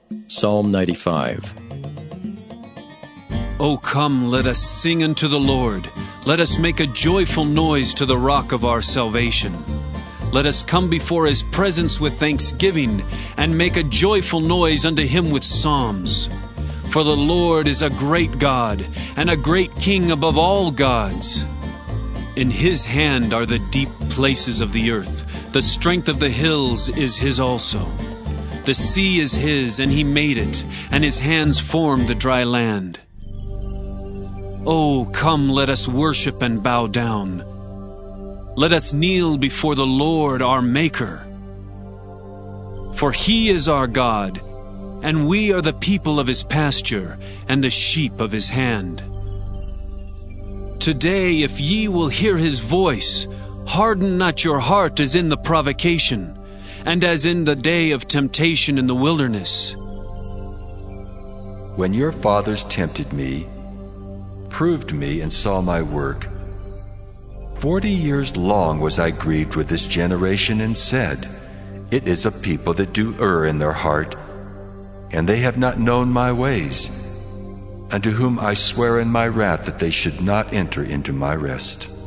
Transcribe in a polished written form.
Psalm 95. O come, let us sing unto the Lord. Let us make a joyful noise to the rock of our salvation. Let us come before his presence with thanksgiving, and make a joyful noise unto him with psalms. For the Lord is a great God, and a great King above all gods. In his hand are the deep places of the earth. The strength of the hills is his also. The sea is his, and he made it, and his hands formed the dry land. Oh, come, let us worship and bow down. Let us kneel before the Lord our Maker. For he is our God, and we are the people of his pasture, and the sheep of his hand. Today, if ye will hear his voice, harden not your heart as in the provocation, and as in the day of temptation in the wilderness. When your fathers tempted me, proved me, and saw my work, 40 years long was I grieved with this generation, and said, It is a people that do err in their heart, and they have not known my ways, unto whom I swear in my wrath that they should not enter into my rest.